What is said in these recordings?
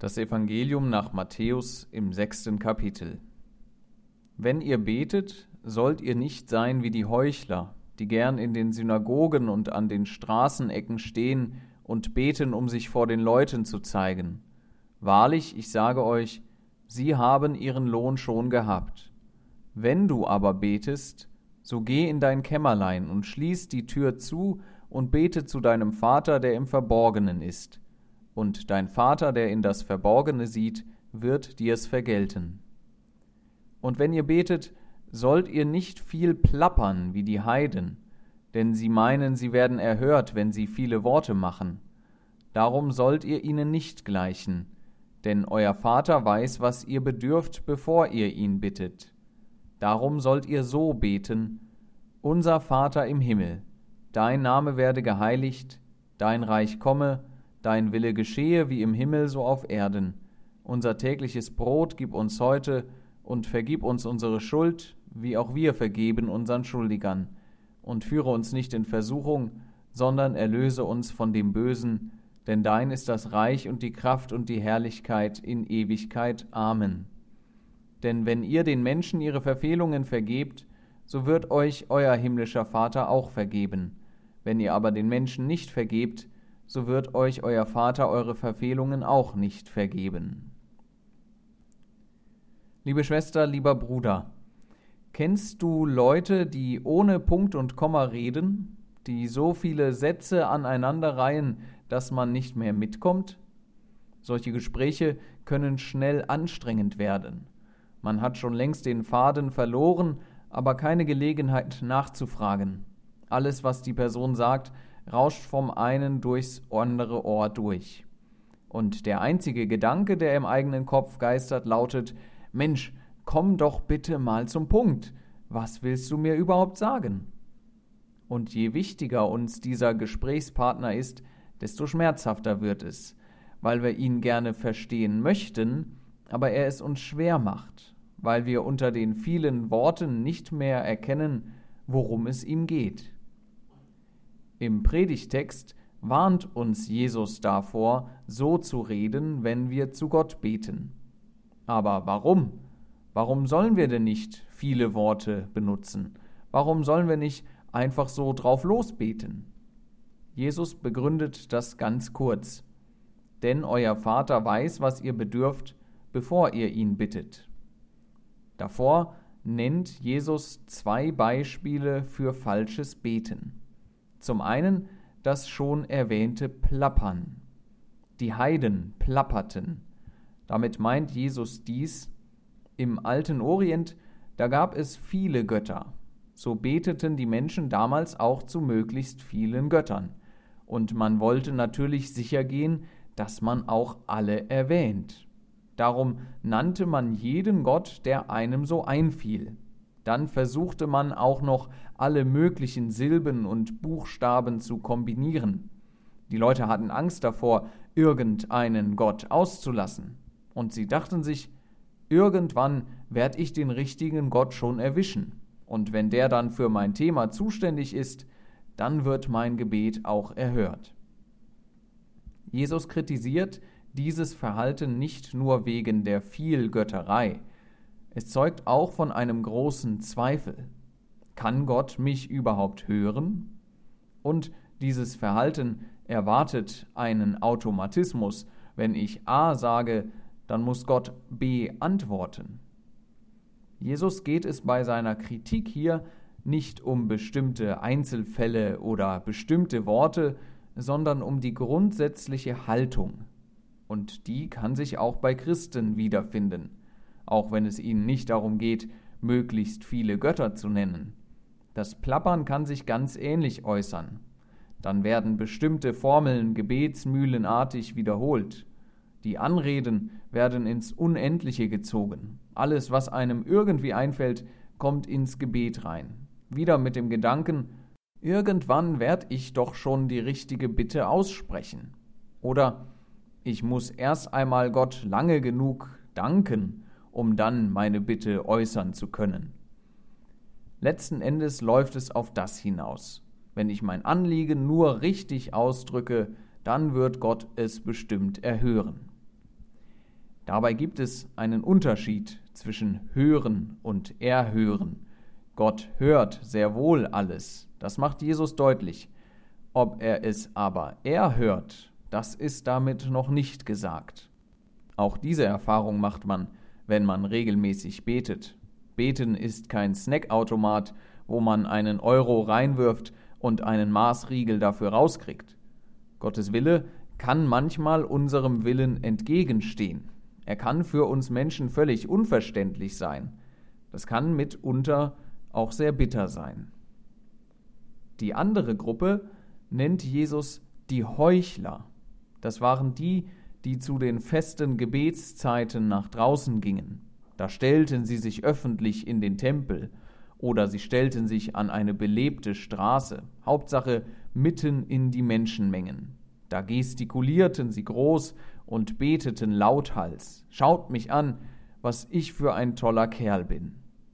Das Evangelium nach Matthäus im 6. Kapitel. Wenn ihr betet, sollt ihr nicht sein wie die Heuchler, die gern in den Synagogen und an den Straßenecken stehen und beten, um sich vor den Leuten zu zeigen. Wahrlich, ich sage euch, sie haben ihren Lohn schon gehabt. Wenn du aber betest, so geh in dein Kämmerlein und schließ die Tür zu und bete zu deinem Vater, der im Verborgenen ist. Und dein Vater, der in das Verborgene sieht, wird dir's vergelten. Und wenn ihr betet, sollt ihr nicht viel plappern wie die Heiden, denn sie meinen, sie werden erhört, wenn sie viele Worte machen. Darum sollt ihr ihnen nicht gleichen, denn euer Vater weiß, was ihr bedürft, bevor ihr ihn bittet. Darum sollt ihr so beten: Unser Vater im Himmel, dein Name werde geheiligt, dein Reich komme, dein Wille geschehe wie im Himmel so auf Erden. Unser tägliches Brot gib uns heute und vergib uns unsere Schuld, wie auch wir vergeben unseren Schuldigern. Und führe uns nicht in Versuchung, sondern erlöse uns von dem Bösen, denn dein ist das Reich und die Kraft und die Herrlichkeit in Ewigkeit. Amen. Denn wenn ihr den Menschen ihre Verfehlungen vergebt, so wird euch euer himmlischer Vater auch vergeben. Wenn ihr aber den Menschen nicht vergebt, so wird euch euer Vater eure Verfehlungen auch nicht vergeben. Liebe Schwester, lieber Bruder, kennst du Leute, die ohne Punkt und Komma reden, die so viele Sätze aneinanderreihen, dass man nicht mehr mitkommt? Solche Gespräche können schnell anstrengend werden. Man hat schon längst den Faden verloren, aber keine Gelegenheit nachzufragen. Alles, was die Person sagt, rauscht vom einen durchs andere Ohr durch. Und der einzige Gedanke, der im eigenen Kopf geistert, lautet: Mensch, komm doch bitte mal zum Punkt. Was willst du mir überhaupt sagen? Und je wichtiger uns dieser Gesprächspartner ist, desto schmerzhafter wird es, weil wir ihn gerne verstehen möchten, aber er es uns schwer macht, weil wir unter den vielen Worten nicht mehr erkennen, worum es ihm geht. Im Predigtext warnt uns Jesus davor, so zu reden, wenn wir zu Gott beten. Aber warum? Warum sollen wir denn nicht viele Worte benutzen? Warum sollen wir nicht einfach so drauf losbeten? Jesus begründet das ganz kurz. Denn euer Vater weiß, was ihr bedürft, bevor ihr ihn bittet. Davor nennt Jesus 2 Beispiele für falsches Beten. Zum einen das schon erwähnte Plappern. Die Heiden plapperten. Damit meint Jesus dies: Im alten Orient, da gab es viele Götter. So beteten die Menschen damals auch zu möglichst vielen Göttern. Und man wollte natürlich sicher gehen, dass man auch alle erwähnt. Darum nannte man jeden Gott, der einem so einfiel. Dann versuchte man auch noch alle möglichen Silben und Buchstaben zu kombinieren. Die Leute hatten Angst davor, irgendeinen Gott auszulassen. Und sie dachten sich: Irgendwann werd ich den richtigen Gott schon erwischen. Und wenn der dann für mein Thema zuständig ist, dann wird mein Gebet auch erhört. Jesus kritisiert dieses Verhalten nicht nur wegen der Vielgötterei. Es zeugt auch von einem großen Zweifel. Kann Gott mich überhaupt hören? Und dieses Verhalten erwartet einen Automatismus. Wenn ich A sage, dann muss Gott B antworten. Jesus geht es bei seiner Kritik hier nicht um bestimmte Einzelfälle oder bestimmte Worte, sondern um die grundsätzliche Haltung. Und die kann sich auch bei Christen wiederfinden, auch wenn es ihnen nicht darum geht, möglichst viele Götter zu nennen. Das Plappern kann sich ganz ähnlich äußern. Dann werden bestimmte Formeln gebetsmühlenartig wiederholt. Die Anreden werden ins Unendliche gezogen. Alles, was einem irgendwie einfällt, kommt ins Gebet rein. Wieder mit dem Gedanken: Irgendwann werd ich doch schon die richtige Bitte aussprechen. Oder: Ich muss erst einmal Gott lange genug danken, um dann meine Bitte äußern zu können. Letzten Endes läuft es auf das hinaus: Wenn ich mein Anliegen nur richtig ausdrücke, dann wird Gott es bestimmt erhören. Dabei gibt es einen Unterschied zwischen Hören und Erhören. Gott hört sehr wohl alles, das macht Jesus deutlich. Ob er es aber erhört, das ist damit noch nicht gesagt. Auch diese Erfahrung macht man, wenn man regelmäßig betet. Beten ist kein Snackautomat, wo man einen Euro reinwirft und einen Maßriegel dafür rauskriegt. Gottes Wille kann manchmal unserem Willen entgegenstehen. Er kann für uns Menschen völlig unverständlich sein. Das kann mitunter auch sehr bitter sein. Die andere Gruppe nennt Jesus die Heuchler. Das waren die, die zu den festen Gebetszeiten nach draußen gingen. Da stellten sie sich öffentlich in den Tempel oder sie stellten sich an eine belebte Straße, Hauptsache mitten in die Menschenmengen. Da gestikulierten sie groß und beteten lauthals: Schaut mich an, was ich für ein toller Kerl bin.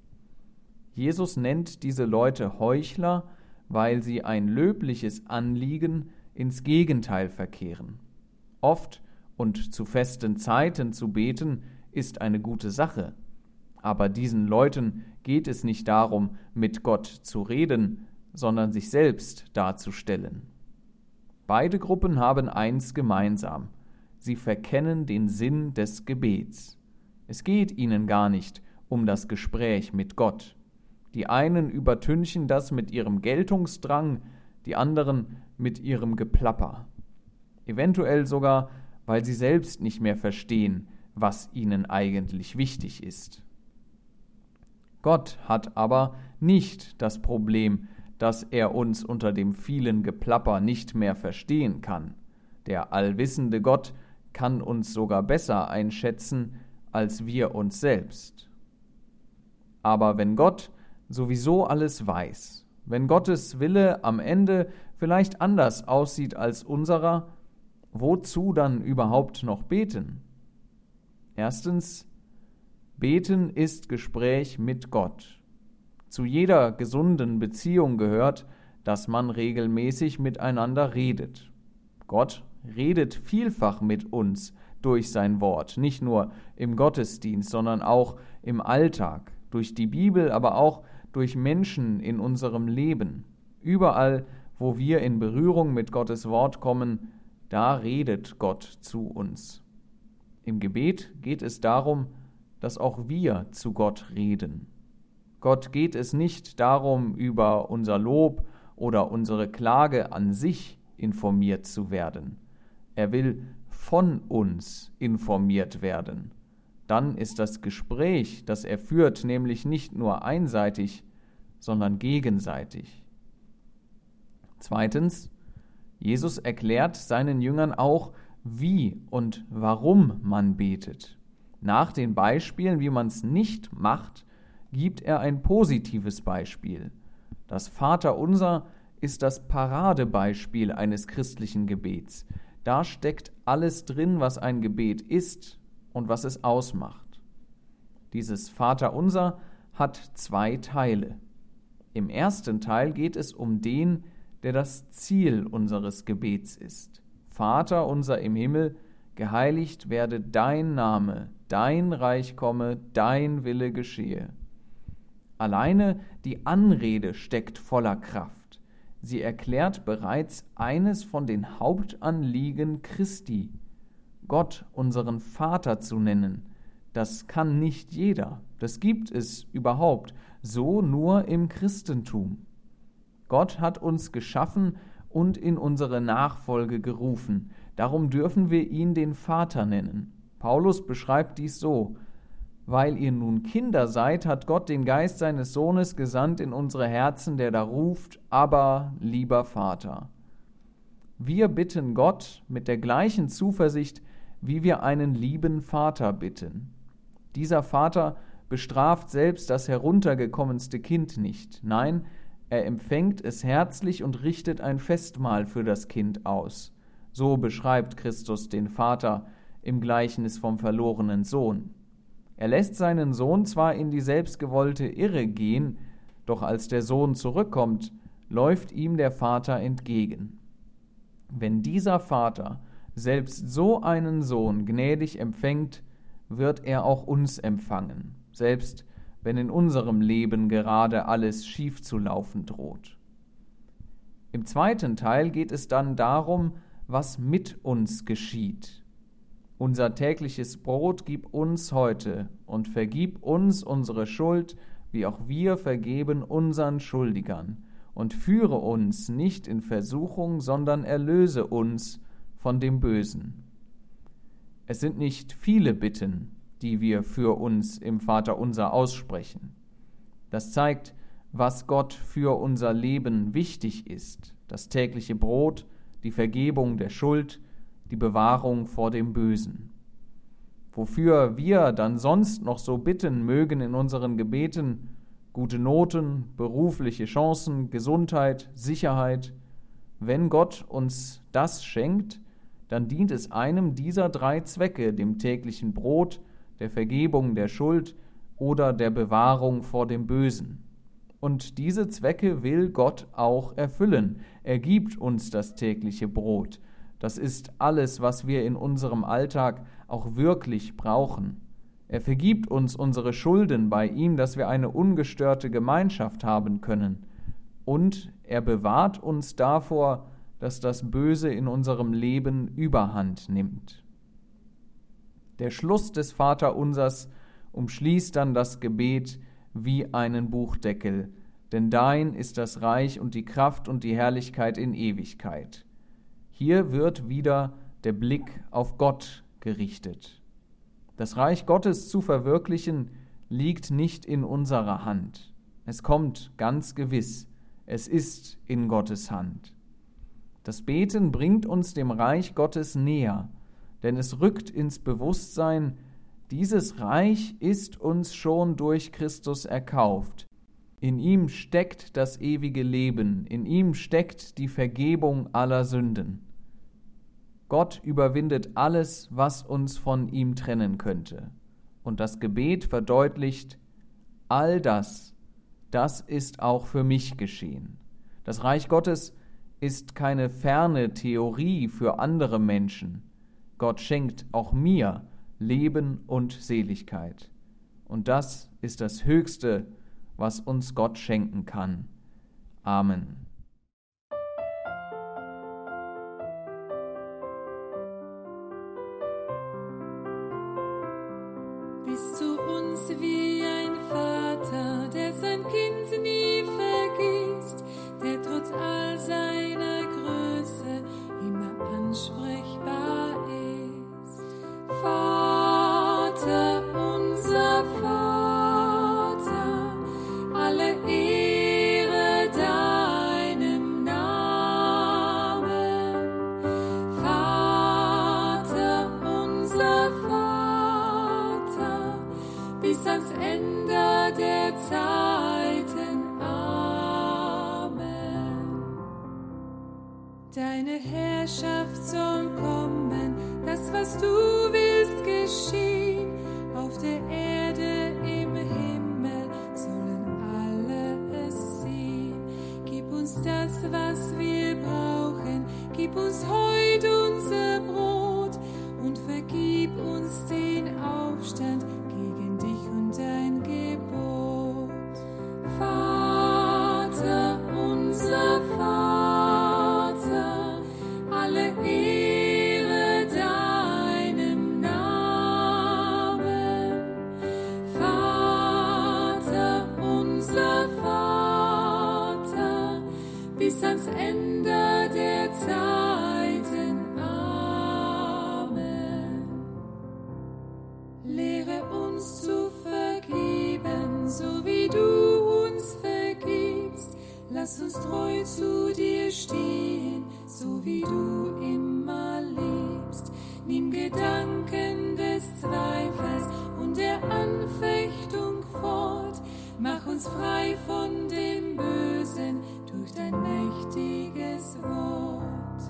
Jesus nennt diese Leute Heuchler, weil sie ein löbliches Anliegen ins Gegenteil verkehren. Oft und zu festen Zeiten zu beten, ist eine gute Sache. Aber diesen Leuten geht es nicht darum, mit Gott zu reden, sondern sich selbst darzustellen. Beide Gruppen haben eins gemeinsam: Sie verkennen den Sinn des Gebets. Es geht ihnen gar nicht um das Gespräch mit Gott. Die einen übertünchen das mit ihrem Geltungsdrang, die anderen mit ihrem Geplapper. Eventuell sogar, weil sie selbst nicht mehr verstehen, was ihnen eigentlich wichtig ist. Gott hat aber nicht das Problem, dass er uns unter dem vielen Geplapper nicht mehr verstehen kann. Der allwissende Gott kann uns sogar besser einschätzen als wir uns selbst. Aber wenn Gott sowieso alles weiß, wenn Gottes Wille am Ende vielleicht anders aussieht als unserer, wozu dann überhaupt noch beten? Erstens, Beten ist Gespräch mit Gott. Zu jeder gesunden Beziehung gehört, dass man regelmäßig miteinander redet. Gott redet vielfach mit uns durch sein Wort, nicht nur im Gottesdienst, sondern auch im Alltag, durch die Bibel, aber auch durch Menschen in unserem Leben. Überall, wo wir in Berührung mit Gottes Wort kommen, da redet Gott zu uns. Im Gebet geht es darum, dass auch wir zu Gott reden. Gott geht es nicht darum, über unser Lob oder unsere Klage an sich informiert zu werden. Er will von uns informiert werden. Dann ist das Gespräch, das er führt, nämlich nicht nur einseitig, sondern gegenseitig. Zweitens, Jesus erklärt seinen Jüngern auch, wie und warum man betet. Nach den Beispielen, wie man es nicht macht, gibt er ein positives Beispiel. Das Vaterunser ist das Paradebeispiel eines christlichen Gebets. Da steckt alles drin, was ein Gebet ist und was es ausmacht. Dieses Vaterunser hat 2 Teile. Im ersten Teil geht es um den, der das Ziel unseres Gebets ist. Vater unser im Himmel, geheiligt werde dein Name, dein Reich komme, dein Wille geschehe. Alleine die Anrede steckt voller Kraft. Sie erklärt bereits eines von den Hauptanliegen Christi. Gott unseren Vater zu nennen, das kann nicht jeder. Das gibt es überhaupt so nur im Christentum. Gott hat uns geschaffen und in unsere Nachfolge gerufen. Darum dürfen wir ihn den Vater nennen. Paulus beschreibt dies so: Weil ihr nun Kinder seid, hat Gott den Geist seines Sohnes gesandt in unsere Herzen, der da ruft: Abba, lieber Vater. Wir bitten Gott mit der gleichen Zuversicht, wie wir einen lieben Vater bitten. Dieser Vater bestraft selbst das heruntergekommenste Kind nicht. Nein, er empfängt es herzlich und richtet ein Festmahl für das Kind aus. So beschreibt Christus den Vater im Gleichnis vom verlorenen Sohn. Er lässt seinen Sohn zwar in die selbstgewollte Irre gehen, doch als der Sohn zurückkommt, läuft ihm der Vater entgegen. Wenn dieser Vater selbst so einen Sohn gnädig empfängt, wird er auch uns empfangen, selbst wenn in unserem Leben gerade alles schief zu laufen droht. Im zweiten Teil geht es dann darum, was mit uns geschieht. Unser tägliches Brot gib uns heute und vergib uns unsere Schuld, wie auch wir vergeben unseren Schuldigern. Und führe uns nicht in Versuchung, sondern erlöse uns von dem Bösen. Es sind nicht viele Bitten, die wir für uns im Vaterunser aussprechen. Das zeigt, was Gott für unser Leben wichtig ist: das tägliche Brot, die Vergebung der Schuld, die Bewahrung vor dem Bösen. Wofür wir dann sonst noch so bitten mögen in unseren Gebeten: gute Noten, berufliche Chancen, Gesundheit, Sicherheit. Wenn Gott uns das schenkt, dann dient es einem dieser 3 Zwecke, dem täglichen Brot, der Vergebung der Schuld oder der Bewahrung vor dem Bösen. Und diese Zwecke will Gott auch erfüllen. Er gibt uns das tägliche Brot. Das ist alles, was wir in unserem Alltag auch wirklich brauchen. Er vergibt uns unsere Schulden bei ihm, dass wir eine ungestörte Gemeinschaft haben können. Und er bewahrt uns davor, dass das Böse in unserem Leben Überhand nimmt. Der Schluss des Vaterunsers umschließt dann das Gebet wie einen Buchdeckel, denn dein ist das Reich und die Kraft und die Herrlichkeit in Ewigkeit. Hier wird wieder der Blick auf Gott gerichtet. Das Reich Gottes zu verwirklichen, liegt nicht in unserer Hand. Es kommt ganz gewiss. Es ist in Gottes Hand. Das Beten bringt uns dem Reich Gottes näher, denn es rückt ins Bewusstsein, dieses Reich ist uns schon durch Christus erkauft. In ihm steckt das ewige Leben, in ihm steckt die Vergebung aller Sünden. Gott überwindet alles, was uns von ihm trennen könnte. Und das Gebet verdeutlicht, all das ist auch für mich geschehen. Das Reich Gottes ist keine ferne Theorie für andere Menschen. Gott schenkt auch mir Leben und Seligkeit. Und das ist das Höchste, was uns Gott schenken kann. Amen. Bist du uns wie ein Vater, der sein Kind nie vergisst, der trotz all seiner Größe immer ansprechbar ist. Vater, unser Vater, alle Ehre deinem Namen. Vater, unser Vater, bis ans Ende der Zeiten. Amen. Deine Herrschaft soll kommen, das, was du willst, geschehen. Auf der Erde, im Himmel sollen alle es sehen. Gib uns das, was wir brauchen, gib uns heut unser Brot und vergib uns den Aufstand gegen dich und dein Gebot. Vater, unser Vater, alle Ehre deinem Namen. Vater, unser Vater, bis ans Ende der Zeiten. Amen. Lehre uns zu vergeben, so wie du uns vergibst. Lass uns treu zu dir stehen, so wie du immer liebst. Nimm Gedanken des Zweifels und der Anfechtung fort. Mach uns frei von dem Bösen durch dein mächtiges Wort.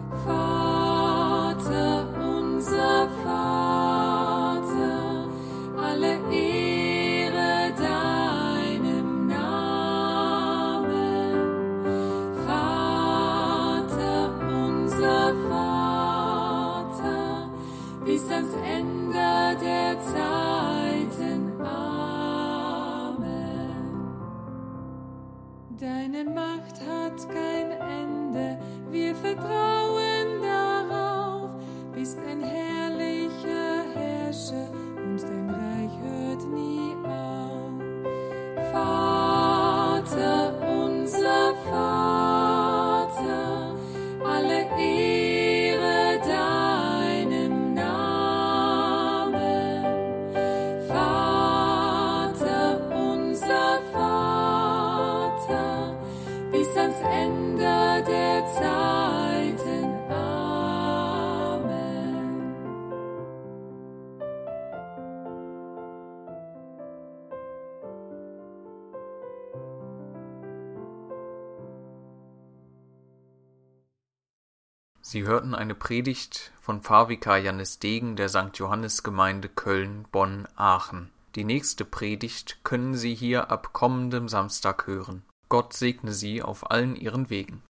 Vater, unser Vater, alle Ehre deinem Namen. Vater, unser Vater, bis ans Ende der Zeit. Deine Macht hat kein Ende, wir vertrauen darauf, bist ein herrlicher Herrscher und dein Reich hört nie auf. Vater, unser Vater, alle Ehre deinem Namen. Vater, unser Vater, bis ans Ende der Zeiten. Amen. Sie hörten eine Predigt von Pfarrvikar Jannis Degen der St. Johannes-Gemeinde Köln-Bonn-Aachen. Die nächste Predigt können Sie hier ab kommendem Samstag hören. Gott segne Sie auf allen Ihren Wegen.